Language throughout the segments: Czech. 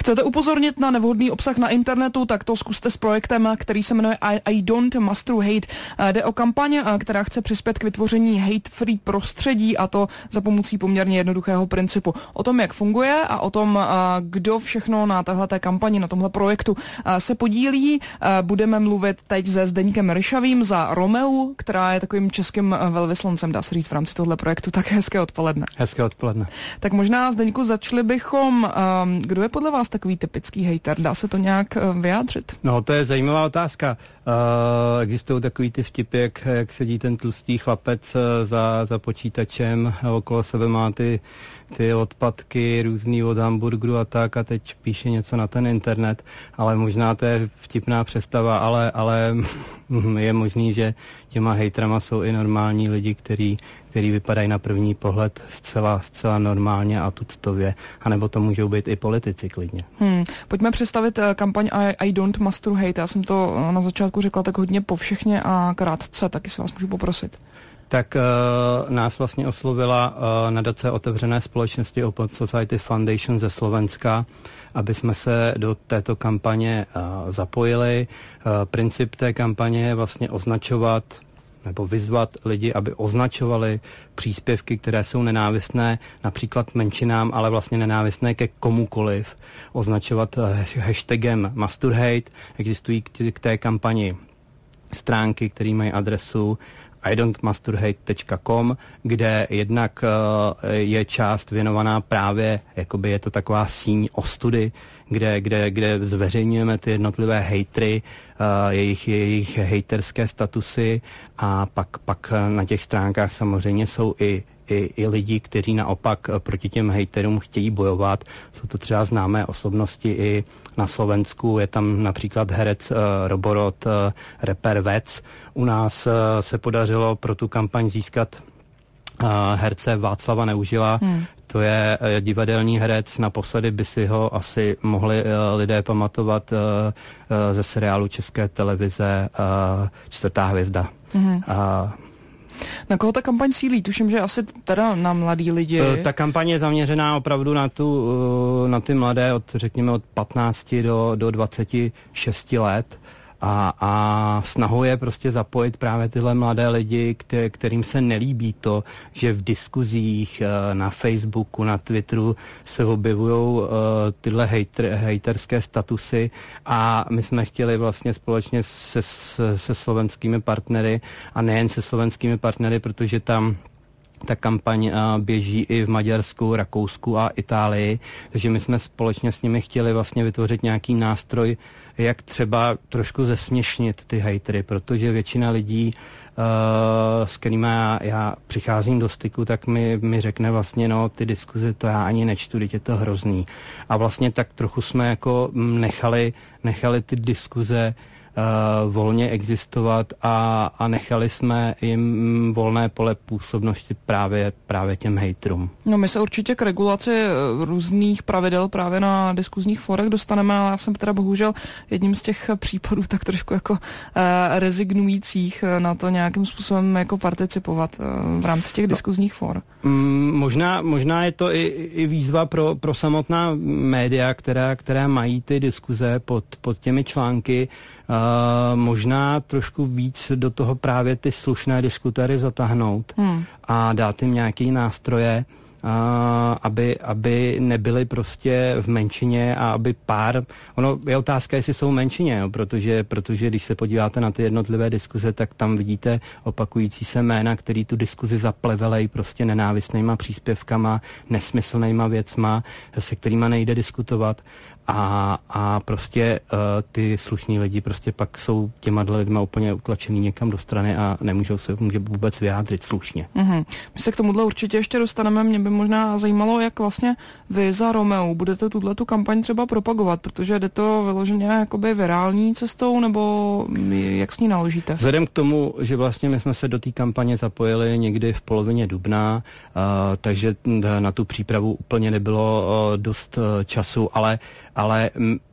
Chcete upozornit na nevhodný obsah na internetu, tak to zkuste s projektem, který se jmenuje I Don't Master Hate. Jde o kampaň, která chce přispět k vytvoření hate-free prostředí, a to za pomocí poměrně jednoduchého principu. O tom, jak funguje a o tom, kdo všechno na téhleté kampani, na tomhle projektu se podílí, budeme mluvit teď se Zdeňkem Ryšavým za Romeu, která je takovým českým velvyslancem, dá se říct, v rámci tohle projektu. Tak hezké odpoledne. Hezké odpoledne. Tak možná, Zdeňku, začali bychom, kdo je podle vás takový typický hejter? Dá se to nějak vyjádřit? No, to je zajímavá otázka. Existují takový ty vtipy, jak sedí ten tlustý chlapec za počítačem, okolo sebe má ty odpadky různý od hamburgeru a tak, a teď píše něco na ten internet, ale možná to je vtipná představa, ale je možný, že těma hejtrama jsou i normální lidi, který vypadají na první pohled zcela normálně a tuctově, anebo to můžou být i politici klidně. Pojďme představit kampaň I Don't Master Hate. Já jsem to na začátku řekla tak hodně povšechně a krátce, taky se vás můžu poprosit. Tak nás vlastně oslovila nadace Otevřené společnosti Open Society Foundation ze Slovenska, aby jsme se do této kampaně zapojili. Princip té kampaně je vlastně označovat nebo vyzvat lidi, aby označovali příspěvky, které jsou nenávistné například menšinám, ale vlastně nenávistné ke komukoliv. Označovat hashtagem MasterHate. Existují k té kampani stránky, které mají adresu idon'tmasterhate.com, kde jednak je část věnovaná právě, jakoby je to taková síň ostudy, kde zveřejňujeme ty jednotlivé hejtry, jejich hejterské statusy, a pak na těch stránkách samozřejmě jsou i lidi, kteří naopak proti těm hejterům chtějí bojovat. Jsou to třeba známé osobnosti i na Slovensku. Je tam například herec Roborod, rapper Vec. U nás se podařilo pro tu kampaň získat herce Václava Neužila. To je divadelní herec, naposledy by si ho asi mohli lidé pamatovat ze seriálu České televize Čtvrtá hvězda. Na koho ta kampaň cílí? Tuším, že asi teda na mladý lidi. Ta kampaň je zaměřená opravdu na ty mladé, řekněme od 15 do 26 let. A snahou je prostě zapojit právě tyhle mladé lidi, kterým se nelíbí to, že v diskuzích na Facebooku, na Twitteru se objevují tyhle hejterské statusy, a my jsme chtěli vlastně společně se slovenskými partnery, a nejen se slovenskými partnery, protože tam ta kampaň běží i v Maďarsku, Rakousku a Itálii, takže my jsme společně s nimi chtěli vlastně vytvořit nějaký nástroj, jak třeba trošku zesměšnit ty hejtery, protože většina lidí, s kterými já přicházím do styku, tak mi řekne vlastně, no, ty diskuze, to já ani nečtu, teď je to hrozný. A vlastně tak trochu jsme jako nechali ty diskuze volně existovat a nechali jsme jim volné pole působnosti právě těm hejtrům. No, my se určitě k regulaci různých pravidel právě na diskuzních forech dostaneme, ale já jsem teda bohužel jedním z těch případů tak trošku jako rezignujících na to nějakým způsobem jako participovat v rámci těch diskuzních for. Možná je to i výzva pro samotná média, která mají ty diskuze pod těmi články, možná trošku víc do toho právě ty slušné diskutéry zatáhnout a dát jim nějaké nástroje, aby nebyli prostě v menšině a aby ono je otázka, jestli jsou v menšině, jo, protože když se podíváte na ty jednotlivé diskuze, tak tam vidíte opakující se jména, který tu diskuzi zaplevelejí prostě nenávistnýma příspěvkama, nesmyslnýma věcma, se kterýma nejde diskutovat. A prostě ty slušní lidi prostě pak jsou těma lidma úplně utlačený někam do strany a nemůžou se vůbec vyjádřit slušně. My se k tomuhle určitě ještě dostaneme. Mě by možná zajímalo, jak vlastně vy za Romeu budete tu kampaň třeba propagovat, protože jde to vyloženě jakoby virální cestou, nebo jak s ní naložíte? Vzhledem k tomu, že vlastně my jsme se do té kampaně zapojili někdy v polovině dubna, takže na tu přípravu úplně nebylo dost času, ale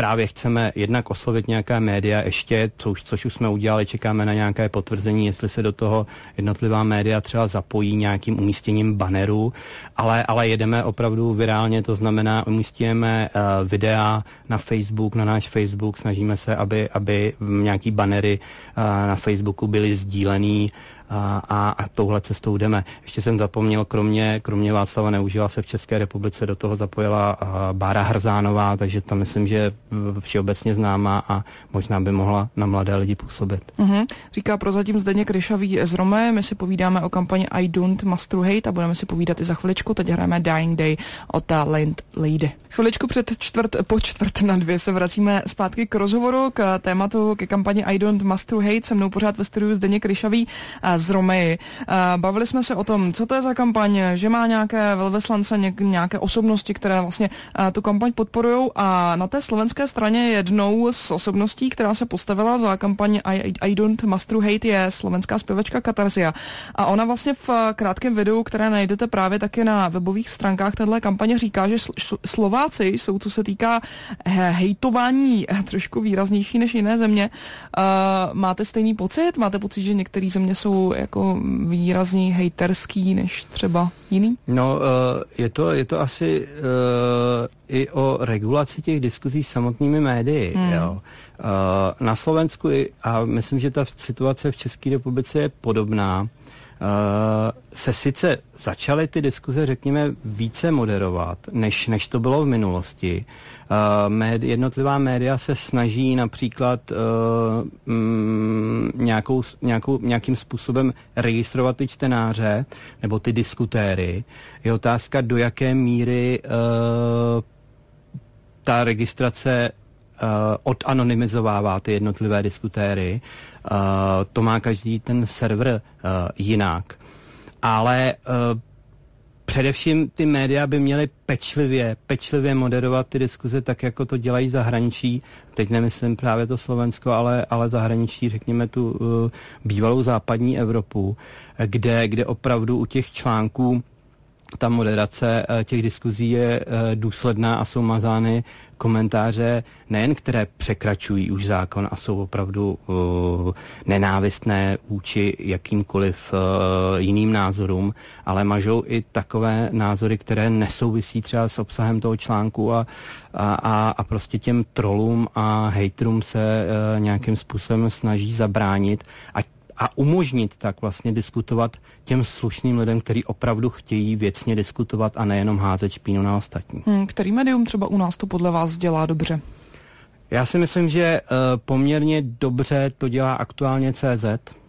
právě chceme jednak oslovit nějaká média ještě, což už jsme udělali, čekáme na nějaké potvrzení, jestli se do toho jednotlivá média třeba zapojí nějakým umístěním bannerů, ale jedeme opravdu virálně, to znamená umístíme videa na Facebook, na náš Facebook, snažíme se, aby nějaký bannery na Facebooku byly sdílený, a touhle cestou jdeme. Ještě jsem zapomněl, kromě Václava Neužila se v České republice do toho zapojila Bára Hrzánová, takže tam myslím, že všeobecně známá a možná by mohla na mladé lidi působit. Říká prozatím Zdeněk Ryšavý z Rome. My si povídáme o kampani I Don't Master Hate a budeme si povídat i za chviličku. Teď hrajeme Dying Day od Land Lady. Chviličku po čtvrt na 2 se vracíme zpátky k rozhovoru, k tématu, ke kampani I Don't Master Hate. Se mnou pořád ve studiu Zdeněk Ryšavý z Romei. Bavili jsme se o tom, co to je za kampaň, že má nějaké velvyslance, nějaké osobnosti, které vlastně tu kampaň podporujou, a na té slovenské straně jednou z osobností, která se postavila za kampaň I Don't Master Hate, je slovenská zpěvačka Katarzia. A ona vlastně v krátkém videu, které najdete právě taky na webových stránkách téhle kampaně, říká, že Slováci jsou, co se týká hejtování, trošku výraznější než jiné země. Máte stejný pocit? Máte pocit, že některé země jsou jako výrazně hejterský než třeba jiný? No, je to asi i o regulaci těch diskuzí s samotnými médii. Jo. Na Slovensku a myslím, že ta situace v České republice je podobná. Se sice začaly ty diskuze, řekněme, více moderovat, než to bylo v minulosti. Jednotlivá média se snaží například nějakým způsobem registrovat ty čtenáře nebo ty diskutéry. Je otázka, do jaké míry ta registrace odanonymizovává ty jednotlivé diskutéry. To má každý ten server jinak. Ale především ty média by měly pečlivě moderovat ty diskuze tak, jako to dělají zahraničí. Teď nemyslím právě to Slovensko, ale zahraničí, řekněme tu bývalou západní Evropu, kde opravdu u těch článků ta moderace těch diskuzí je důsledná a jsou mazány komentáře nejen, které překračují už zákon a jsou opravdu nenávistné vůči jakýmkoliv jiným názorům, ale mažou i takové názory, které nesouvisí třeba s obsahem toho článku a prostě těm trolům a hejterům se nějakým způsobem snaží zabránit a umožnit tak vlastně diskutovat těm slušným lidem, kteří opravdu chtějí věcně diskutovat a nejenom házet špínu na ostatní. Který médium třeba u nás to podle vás dělá dobře? Já si myslím, že poměrně dobře to dělá aktuálně CZ.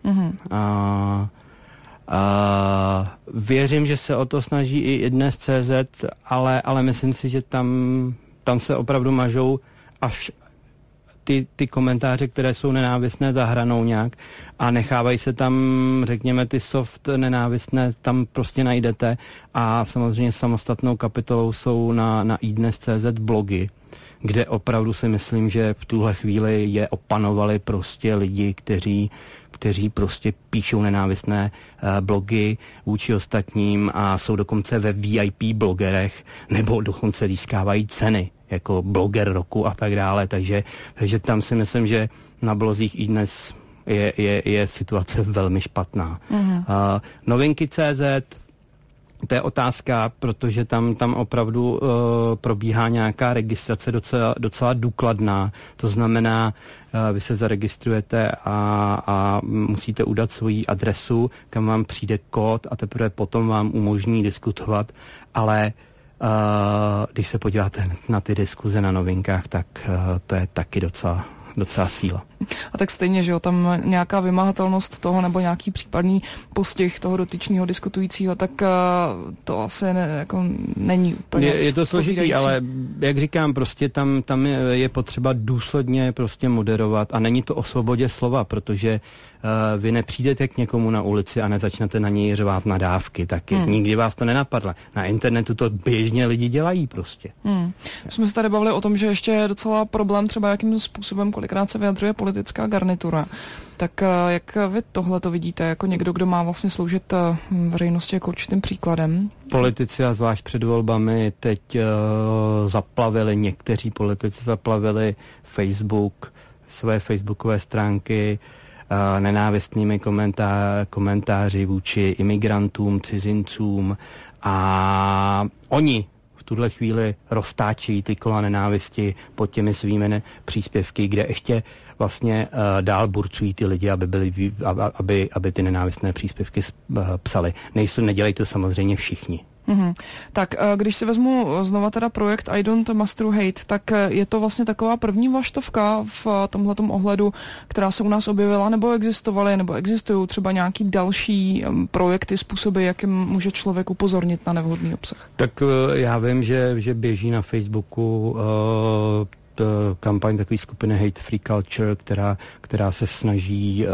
Věřím, že se o to snaží i dnes CZ, ale myslím si, že tam se opravdu mažou až ty komentáře, které jsou nenávistné, za hranou nějak a nechávají se tam, řekněme, ty soft nenávistné, tam prostě najdete a samozřejmě samostatnou kapitolou jsou na iDnes.cz blogy, kde opravdu si myslím, že v tuhle chvíli je opanovali prostě lidi, kteří prostě píšou nenávistné blogy vůči ostatním a jsou dokonce ve VIP blogerech nebo dokonce získávají ceny jako bloger roku a tak dále, takže tam si myslím, že na blozích i dnes je situace velmi špatná. Novinky CZ, to je otázka, protože tam opravdu probíhá nějaká registrace docela důkladná. To znamená, vy se zaregistrujete a musíte udat svoji adresu, kam vám přijde kód a teprve potom vám umožní diskutovat, ale když se podíváte na ty diskuze na novinkách, tak to je taky docela síla. A tak stejně, že jo, tam nějaká vymahatelnost toho nebo nějaký případný postih toho dotyčného diskutujícího, tak to asi jako není úplně je to složitý, ale jak říkám, prostě tam je potřeba důsledně prostě moderovat a není to o svobodě slova, protože vy nepřijdete k někomu na ulici a nezačnete na něj řvát nadávky, taky nikdy vás to nenapadlo. Na internetu to běžně lidi dělají prostě. Jsme se tady bavili o tom, že ještě je docela problém třeba jakým způsobem kolikrát se vyjadřuje politika politická garnitura. Tak jak vy tohle to vidíte, jako někdo, kdo má vlastně sloužit veřejnosti jako určitým příkladem? Politici a zvlášť před volbami teď někteří politici zaplavili Facebook, své facebookové stránky nenávistnými komentáři vůči imigrantům, cizincům a oni v tuhle chvíli roztáčí ty kola nenávisti pod těmi svými příspěvky, kde ještě vlastně dál burcují ty lidi, aby ty nenávistné příspěvky psali. Nedělají to samozřejmě všichni. Mm-hmm. Tak když si vezmu znova teda projekt I Don't Master Hate, tak je to vlastně taková první vlaštovka v tomhletom ohledu, která se u nás objevila, nebo existují třeba nějaký další projekty, způsoby, jakým může člověk upozornit na nevhodný obsah? Tak já vím, že běží na Facebooku kampaň takové skupiny Hate Free Culture, která se snaží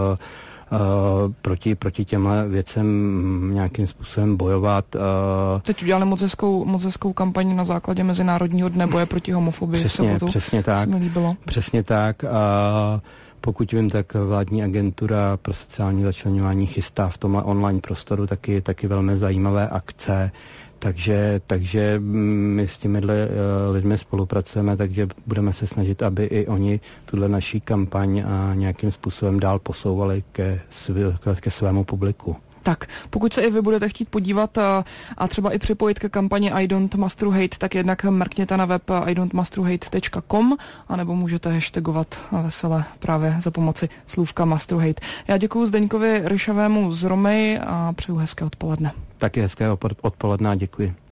proti těmhle věcem nějakým způsobem bojovat. Teď udělali moc hezkou kampaň na základě Mezinárodního dne boje proti homofobii. Přesně tak. Se mi líbilo. Přesně tak. A pokud vím, tak vládní agentura pro sociální začleňování chystá v tomhle online prostoru taky velmi zajímavé akce. Takže my s těmi lidmi spolupracujeme, takže budeme se snažit, aby i oni tuhle naší kampaň nějakým způsobem dál posouvali ke svému publiku. Tak, pokud se i vy budete chtít podívat a třeba i připojit ke kampani I Don't Master Hate, tak jednak mrkněte na web idon'tmasterhate.com anebo můžete hashtagovat vesele právě za pomoci slůvka Master Hate. Já děkuju Zdeňkovi Ryšavému z Romy a přeju hezké odpoledne. Taky hezké odpoledne a děkuji.